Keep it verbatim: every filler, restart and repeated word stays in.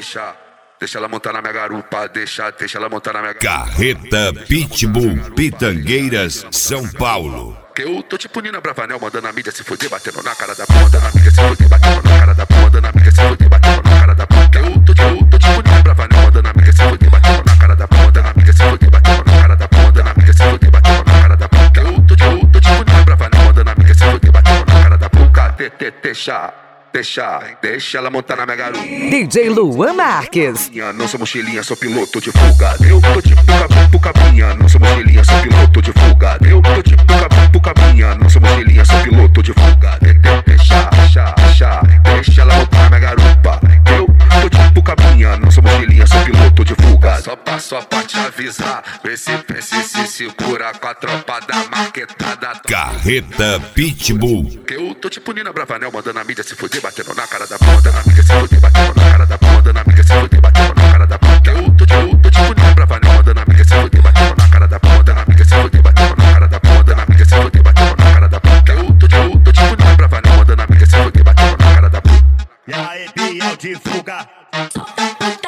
deixa, deixa ela montar na minha garupa, deixa, deixa ela montar na minha garupa. Carreta Pitbull, Pitangueiras, São Paulo. Que eu tô tipo Nina Bravanel, mandando a mídia se fuder, batendo na cara da porra, mandando a mídia se fuder, batendo na cara da porra, mandando a mídia se fuder, batendo na cara da porra. Que eu tô, eu tô tipo Nina Bravanel, mandando a mídia se fuder, batendo na cara da porra, mandando a mídia se fuder, batendo na cara da porra, mandando a mídia se fuder, batendo na cara da porra. Que eu tô, eu tô tipo Nina Bravanel, mandando a mídia se fuder, batendo na cara da porra. Deixa, deixa, deixa ela montar na minha garupa. D J Luan Marques. Não sou mochilinha, sou piloto de fuga. Eu tô tipo capu cabinha, não sou mochilinha, sou piloto de fuga. Eu tô tipo capu cabinha, não sou mochilinha, sou piloto de fuga. Deixa, deixa, deixa, deixa ela montar na minha garupa. Eu tô tipo cabinha, não sou mochilinha, sou piloto de fuga. Só pra, só pra te avisar, vê se pense se segura com a tropa da marquetada. Carreta Pitbull. Que eu tô tipo Nina Bravanel, mandando a mídia se fuder, batendo na cara da porra, mandando a mídia se fuder, batendo na cara da porra, mandando a mídia se fuder, batendo na cara da porra. Que eu tô, eu tô tipo Nina Bravanel, mandando a mídia se fuder, batendo na cara da porra, mandando a mídia se fuder, batendo na cara da porra, mandando a mídia se fuder, batendo na cara da porra. Que eu tô, eu tô tipo Nina Bravanel, mandando a mídia se fuder, batendo na cara da porra. E aí, Biel de fuga.